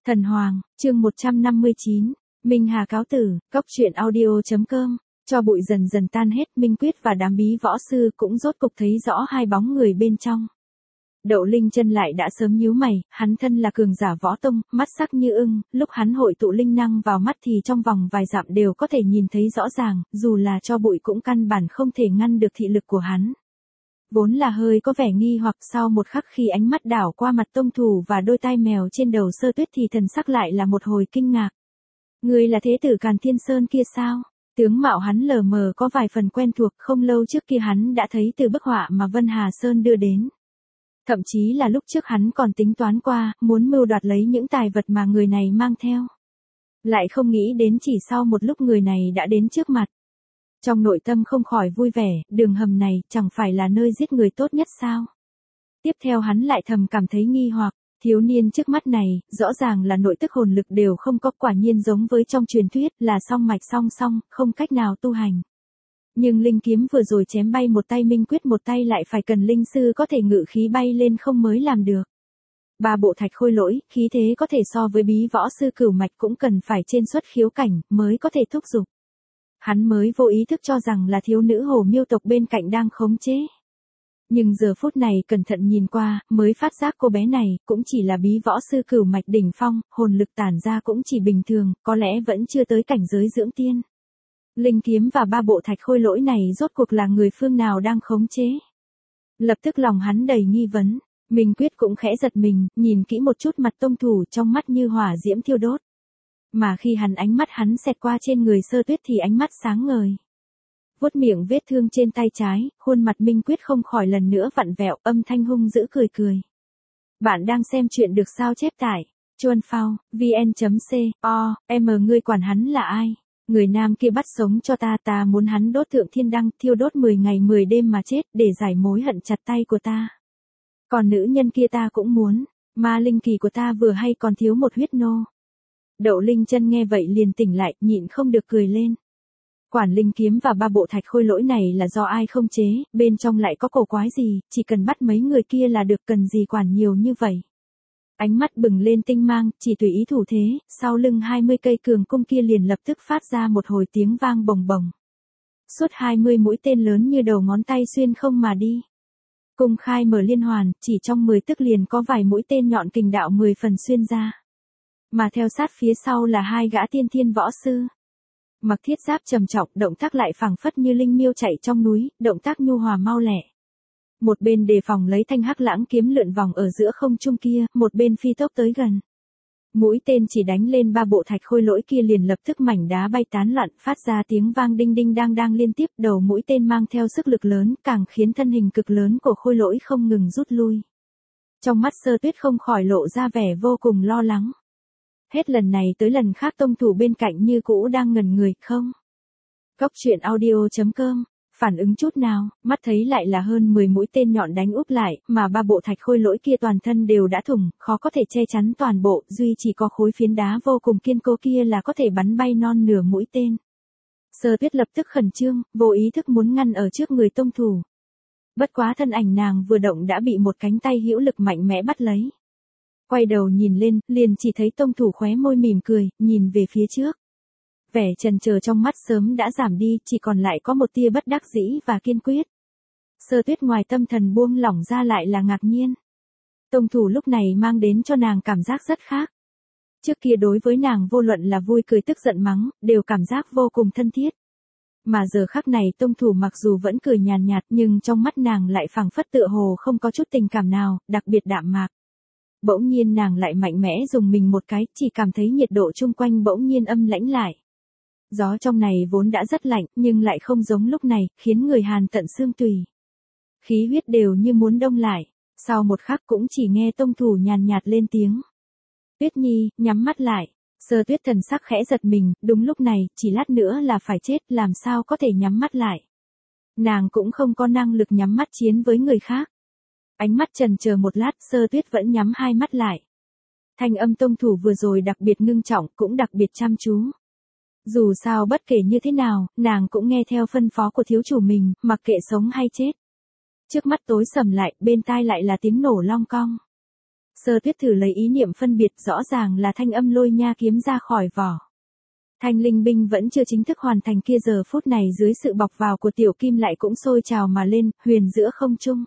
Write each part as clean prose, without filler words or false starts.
Thần Hoàng, chương 159, Minh Hà cáo tử, cóc truyện audio.com, cho bụi dần dần tan hết, Minh Quyết và đám bí võ sư cũng rốt cục thấy rõ hai bóng người bên trong. Đậu Linh Chân lại đã sớm nhíu mày, hắn thân là cường giả võ tông, mắt sắc như ưng, lúc hắn hội tụ linh năng vào mắt thì trong vòng vài dặm đều có thể nhìn thấy rõ ràng, dù là cho bụi cũng căn bản không thể ngăn được thị lực của hắn. Vốn là hơi có vẻ nghi hoặc, sau một khắc khi ánh mắt đảo qua mặt tông thủ và đôi tai mèo trên đầu Sơ Tuyết thì thần sắc lại là một hồi kinh ngạc. Người là thế tử Càn Thiên Sơn kia sao? Tướng mạo hắn lờ mờ có vài phần quen thuộc, không lâu trước kia hắn đã thấy từ bức họa mà Vân Hà Sơn đưa đến. Thậm chí là lúc trước hắn còn tính toán qua, muốn mưu đoạt lấy những tài vật mà người này mang theo. Lại không nghĩ đến chỉ sau một lúc người này đã đến trước mặt. Trong nội tâm không khỏi vui vẻ, đường hầm này chẳng phải là nơi giết người tốt nhất sao? Tiếp theo hắn lại thầm cảm thấy nghi hoặc, thiếu niên trước mắt này, rõ ràng là nội tức hồn lực đều không có, quả nhiên giống với trong truyền thuyết là song mạch song song, không cách nào tu hành. Nhưng linh kiếm vừa rồi chém bay một tay Minh Quyết, một tay lại phải cần linh sư có thể ngự khí bay lên không mới làm được. Ba bộ thạch khôi lỗi, khí thế có thể so với bí võ sư cửu mạch cũng cần phải trên xuất khiếu cảnh mới có thể thúc giục. Hắn mới vô ý thức cho rằng là thiếu nữ Hồ Miêu tộc bên cạnh đang khống chế. Nhưng giờ phút này cẩn thận nhìn qua, mới phát giác cô bé này cũng chỉ là bí võ sư cửu mạch đỉnh phong, hồn lực tản ra cũng chỉ bình thường, có lẽ vẫn chưa tới cảnh giới dưỡng tiên. Linh kiếm và ba bộ thạch khôi lỗi này rốt cuộc là người phương nào đang khống chế? Lập tức lòng hắn đầy nghi vấn, Minh Quyết cũng khẽ giật mình, nhìn kỹ một chút mặt tông thủ, trong mắt như hỏa diễm thiêu đốt. Mà khi ánh mắt hắn xẹt qua trên người Sơ Tuyết thì ánh mắt sáng ngời. Vuốt miệng vết thương trên tay trái, khuôn mặt Minh Quyết không khỏi lần nữa vặn vẹo, âm thanh hung dữ cười cười. Bạn đang xem chuyện được sao chép tại Chuan Phao, vn.co.m. Ngươi quản hắn là ai? Người nam kia bắt sống cho ta, ta muốn hắn đốt thượng thiên đăng, thiêu đốt 10 ngày 10 đêm mà chết, để giải mối hận chặt tay của ta. Còn nữ nhân kia ta cũng muốn, ma linh kỳ của ta vừa hay còn thiếu một huyết nô. Đậu Linh Chân nghe vậy liền tỉnh lại, nhịn không được cười lên. Quản linh kiếm và ba bộ thạch khôi lỗi này là do ai không chế, bên trong lại có cổ quái gì, chỉ cần bắt mấy người kia là được, cần gì quản nhiều như vậy. Ánh mắt bừng lên tinh mang, chỉ tùy ý thủ thế, sau lưng 20 cây cường cung kia liền lập tức phát ra một hồi tiếng vang bồng bồng. Suốt 20 mũi tên lớn như đầu ngón tay xuyên không mà đi. Cung khai mở liên hoàn, chỉ trong 10 tức liền có vài mũi tên nhọn kình đạo 10 phần xuyên ra. Mà theo sát phía sau là hai gã tiên thiên võ sư. Mặc thiết giáp trầm trọng, động tác lại phảng phất như linh miêu chạy trong núi, động tác nhu hòa mau lẹ. Một bên đề phòng lấy thanh hắc lãng kiếm lượn vòng ở giữa không trung kia, một bên phi tốc tới gần. Mũi tên chỉ đánh lên ba bộ thạch khôi lỗi kia liền lập tức mảnh đá bay tán loạn, phát ra tiếng vang đinh đinh đang đang liên tiếp, đầu mũi tên mang theo sức lực lớn, càng khiến thân hình cực lớn của khôi lỗi không ngừng rút lui. Trong mắt Sơ Tuyết không khỏi lộ ra vẻ vô cùng lo lắng. Hết lần này tới lần khác tông thủ bên cạnh như cũ đang ngẩn người, không? Cóc truyện audio.com, phản ứng chút nào, mắt thấy lại là hơn 10 mũi tên nhọn đánh úp lại, mà ba bộ thạch khôi lỗi kia toàn thân đều đã thủng, khó có thể che chắn toàn bộ, duy chỉ có khối phiến đá vô cùng kiên cố kia là có thể bắn bay non nửa mũi tên. Sơ Tuyết lập tức khẩn trương, vô ý thức muốn ngăn ở trước người tông thủ. Bất quá thân ảnh nàng vừa động đã bị một cánh tay hữu lực mạnh mẽ bắt lấy. Quay đầu nhìn lên, liền chỉ thấy tông thủ khóe môi mỉm cười, nhìn về phía trước. Vẻ chần chờ trong mắt sớm đã giảm đi, chỉ còn lại có một tia bất đắc dĩ và kiên quyết. Sơ Tuyết ngoài tâm thần buông lỏng ra lại là ngạc nhiên. Tông thủ lúc này mang đến cho nàng cảm giác rất khác. Trước kia đối với nàng vô luận là vui cười tức giận mắng, đều cảm giác vô cùng thân thiết. Mà giờ khắc này tông thủ mặc dù vẫn cười nhàn nhạt nhưng trong mắt nàng lại phảng phất tựa hồ không có chút tình cảm nào, đặc biệt đạm mạc. Bỗng nhiên nàng lại mạnh mẽ dùng mình một cái, chỉ cảm thấy nhiệt độ chung quanh bỗng nhiên âm lãnh lại. Gió trong này vốn đã rất lạnh, nhưng lại không giống lúc này, khiến người hàn tận xương tùy. Khí huyết đều như muốn đông lại, sau một khắc cũng chỉ nghe tông thủ nhàn nhạt lên tiếng. Tuyết Nhi, nhắm mắt lại. Sơ Tuyết thần sắc khẽ giật mình, đúng lúc này, chỉ lát nữa là phải chết, làm sao có thể nhắm mắt lại. Nàng cũng không có năng lực nhắm mắt chiến với người khác. Ánh mắt chần chờ một lát, Sơ Tuyết vẫn nhắm hai mắt lại. Thanh âm tông thủ vừa rồi đặc biệt ngưng trọng, cũng đặc biệt chăm chú. Dù sao bất kể như thế nào, nàng cũng nghe theo phân phó của thiếu chủ mình, mặc kệ sống hay chết. Trước mắt tối sầm lại, bên tai lại là tiếng nổ long cong. Sơ Tuyết thử lấy ý niệm phân biệt, rõ ràng là thanh âm lôi nha kiếm ra khỏi vỏ. Thanh linh binh vẫn chưa chính thức hoàn thành kia, giờ phút này dưới sự bọc vào của tiểu kim lại cũng sôi trào mà lên, huyền giữa không trung.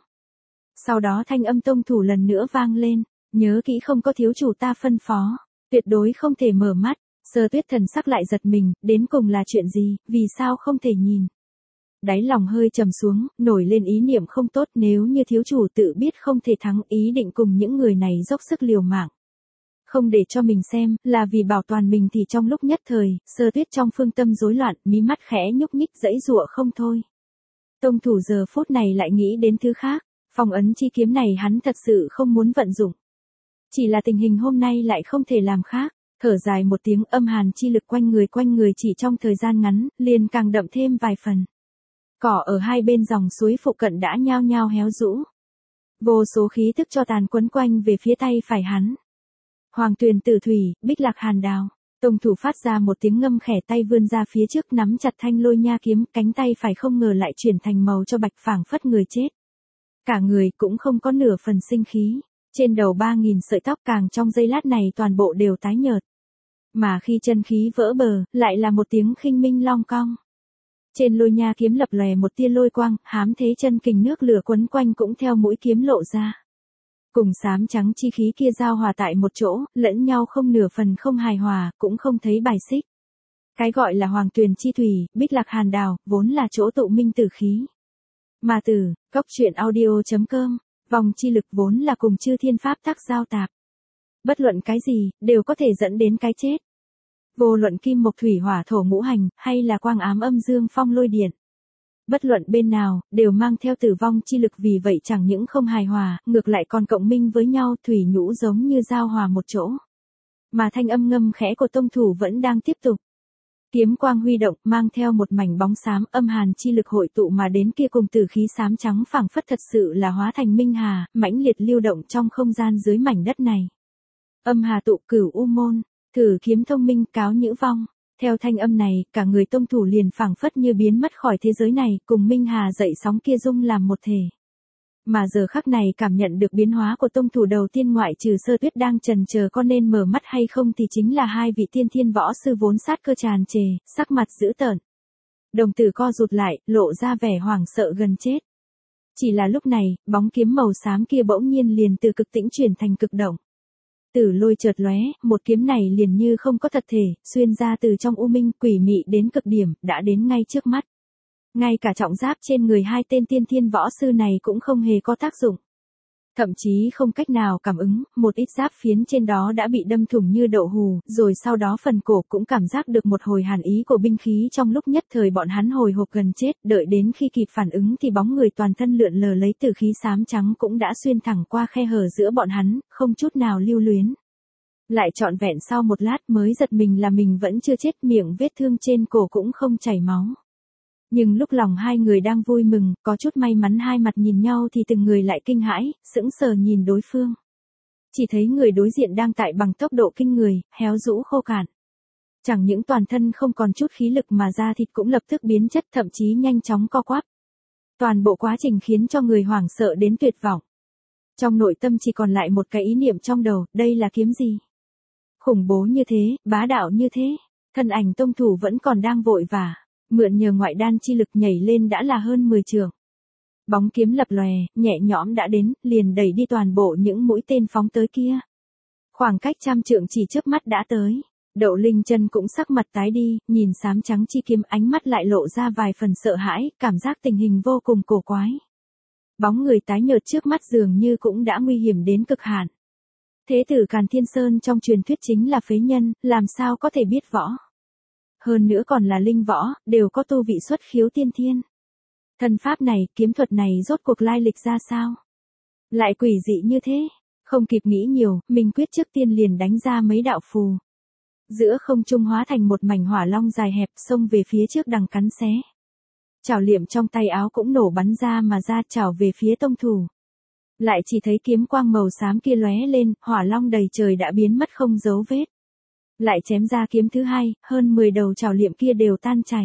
Sau đó thanh âm tông thủ lần nữa vang lên, nhớ kỹ không có thiếu chủ ta phân phó, tuyệt đối không thể mở mắt. Sơ Tuyết thần sắc lại giật mình, đến cùng là chuyện gì, vì sao không thể nhìn. Đáy lòng hơi trầm xuống, nổi lên ý niệm không tốt, nếu như thiếu chủ tự biết không thể thắng, ý định cùng những người này dốc sức liều mạng. Không để cho mình xem, là vì bảo toàn mình thì trong lúc nhất thời, Sơ Tuyết trong phương tâm rối loạn, mí mắt khẽ nhúc nhích giãy giụa không thôi. Tông thủ giờ phút này lại nghĩ đến thứ khác, phong ấn chi kiếm này hắn thật sự không muốn vận dụng. Chỉ là tình hình hôm nay lại không thể làm khác, thở dài một tiếng, âm hàn chi lực quanh người chỉ trong thời gian ngắn, liền càng đậm thêm vài phần. Cỏ ở hai bên dòng suối phụ cận đã nhao nhao héo rũ. Vô số khí tức cho tàn quấn quanh về phía tay phải hắn. Hoàng tuyền tử thủy, bích lạc hàn đào. Tông thủ phát ra một tiếng ngâm khẽ, tay vươn ra phía trước nắm chặt thanh lôi nha kiếm, cánh tay phải không ngờ lại chuyển thành màu cho bạch, phảng phất người chết. Cả người cũng không có nửa phần sinh khí, trên đầu 3000 sợi tóc càng trong giây lát này toàn bộ đều tái nhợt. Mà khi chân khí vỡ bờ, lại là một tiếng khinh minh long cong. Trên lôi nha kiếm lập lòe một tia lôi quang, hám thế chân kình nước lửa quấn quanh cũng theo mũi kiếm lộ ra. Cùng xám trắng chi khí kia giao hòa tại một chỗ, lẫn nhau không nửa phần không hài hòa, cũng không thấy bài xích. Cái gọi là hoàng tuyền chi thủy, bích lạc hàn đào, vốn là chỗ tụ minh tử khí. Mà từ, góc truyện audio.com, vòng chi lực vốn là cùng chư thiên pháp tắc giao tạp. Bất luận cái gì, đều có thể dẫn đến cái chết. Vô luận kim mộc thủy hỏa thổ ngũ hành, hay là quang ám âm dương phong lôi điện. Bất luận bên nào, đều mang theo tử vong chi lực, vì vậy chẳng những không hài hòa, ngược lại còn cộng minh với nhau, thủy nhũ giống như giao hòa một chỗ. Mà thanh âm ngâm khẽ của tông thủ vẫn đang tiếp tục. Kiếm quang huy động, mang theo một mảnh bóng xám, âm hàn chi lực hội tụ mà đến kia, cùng tử khí xám trắng phảng phất thật sự là hóa thành minh hà, mãnh liệt lưu động trong không gian dưới mảnh đất này. Âm hà tụ cửu u môn, thử kiếm thông minh cáo nhữ vong. Theo thanh âm này, cả người tông thủ liền phảng phất như biến mất khỏi thế giới này, cùng minh hà dậy sóng kia dung làm một thể. Mà giờ khắc này cảm nhận được biến hóa của tông thủ đầu tiên, ngoại trừ Sơ Tuyết đang chần chờ có nên mở mắt hay không, thì chính là hai vị tiên thiên võ sư vốn sát cơ tràn trề, sắc mặt dữ tợn. Đồng tử co rụt lại, lộ ra vẻ hoảng sợ gần chết. Chỉ là lúc này, bóng kiếm màu xám kia bỗng nhiên liền từ cực tĩnh chuyển thành cực động. Tử lôi chợt lóe, một kiếm này liền như không có thật thể, xuyên ra từ trong u minh, quỷ mị đến cực điểm, đã đến ngay trước mắt. Ngay cả trọng giáp trên người hai tên tiên thiên võ sư này cũng không hề có tác dụng. Thậm chí không cách nào cảm ứng, một ít giáp phiến trên đó đã bị đâm thủng như đậu hù, rồi sau đó phần cổ cũng cảm giác được một hồi hàn ý của binh khí, trong lúc nhất thời bọn hắn hồi hộp gần chết, đợi đến khi kịp phản ứng thì bóng người toàn thân lượn lờ lấy tử khí xám trắng cũng đã xuyên thẳng qua khe hở giữa bọn hắn, không chút nào lưu luyến. Lại trọn vẹn sau một lát mới giật mình là mình vẫn chưa chết, miệng vết thương trên cổ cũng không chảy máu. Nhưng lúc lòng hai người đang vui mừng, có chút may mắn, hai mặt nhìn nhau thì từng người lại kinh hãi, sững sờ nhìn đối phương. Chỉ thấy người đối diện đang tại bằng tốc độ kinh người, héo rũ khô cạn. Chẳng những toàn thân không còn chút khí lực mà da thịt cũng lập tức biến chất, thậm chí nhanh chóng co quắp. Toàn bộ quá trình khiến cho người hoảng sợ đến tuyệt vọng. Trong nội tâm chỉ còn lại một cái ý niệm trong đầu, đây là kiếm gì? Khủng bố như thế, bá đạo như thế, thân ảnh tông thủ vẫn còn đang vội vã. Mượn nhờ ngoại đan chi lực nhảy lên đã là hơn 10 trượng. Bóng kiếm lập lòe, nhẹ nhõm đã đến, liền đẩy đi toàn bộ những mũi tên phóng tới kia. Khoảng cách 100 trượng chỉ chớp mắt đã tới. Đậu Linh Chân cũng sắc mặt tái đi, nhìn xám trắng chi kiếm, ánh mắt lại lộ ra vài phần sợ hãi, cảm giác tình hình vô cùng cổ quái. Bóng người tái nhợt trước mắt dường như cũng đã nguy hiểm đến cực hạn. Thế tử Càn Thiên Sơn trong truyền thuyết chính là phế nhân, làm sao có thể biết võ? Hơn nữa còn là linh võ, đều có tu vị xuất khiếu tiên thiên. Thần pháp này, kiếm thuật này rốt cuộc lai lịch ra sao? Lại quỷ dị như thế. Không kịp nghĩ nhiều, Minh Quyết trước tiên liền đánh ra mấy đạo phù. Giữa không trung hóa thành một mảnh hỏa long dài hẹp, xông về phía trước đằng cắn xé. Chảo liệm trong tay áo cũng nổ bắn ra mà ra, chảo về phía tông thủ. Lại chỉ thấy kiếm quang màu xám kia lóe lên, hỏa long đầy trời đã biến mất không dấu vết. Lại chém ra kiếm thứ hai, hơn 10 đầu chảo liệm kia đều tan chảy.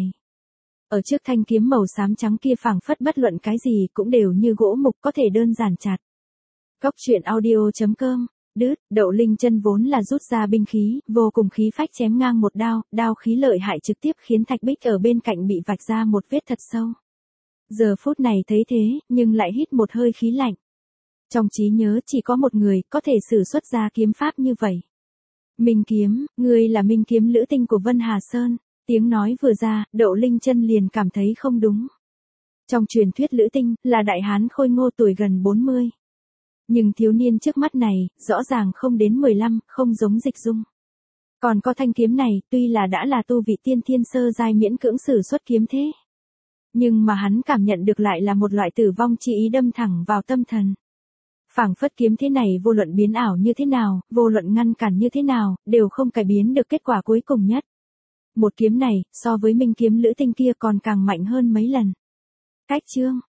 Ở trước thanh kiếm màu xám trắng kia phảng phất bất luận cái gì cũng đều như gỗ mục, có thể đơn giản chặt. Góc truyện audio.com Đứt, Đậu Linh Chân vốn là rút ra binh khí, vô cùng khí phách chém ngang một đao, đao khí lợi hại trực tiếp khiến thạch bích ở bên cạnh bị vạch ra một vết thật sâu. Giờ phút này thấy thế, nhưng lại hít một hơi khí lạnh. Trong trí nhớ chỉ có một người có thể sử xuất ra kiếm pháp như vậy. Minh Kiếm, ngươi là Minh Kiếm Lữ Tinh của Vân Hà Sơn. Tiếng nói vừa ra, Đậu Linh Chân liền cảm thấy không đúng. Trong truyền thuyết Lữ Tinh là đại hán khôi ngô tuổi gần 40. Nhưng thiếu niên trước mắt này, rõ ràng không đến 15, không giống Dịch Dung. Còn có thanh kiếm này, tuy là đã là tu vị tiên thiên sơ giai miễn cưỡng sử xuất kiếm thế. Nhưng mà hắn cảm nhận được lại là một loại tử vong chi ý đâm thẳng vào tâm thần. Phảng phất kiếm thế này vô luận biến ảo như thế nào, vô luận ngăn cản như thế nào, đều không cải biến được kết quả cuối cùng nhất. Một kiếm này, so với Minh Kiếm Lữ Tinh kia còn càng mạnh hơn mấy lần. Cách chương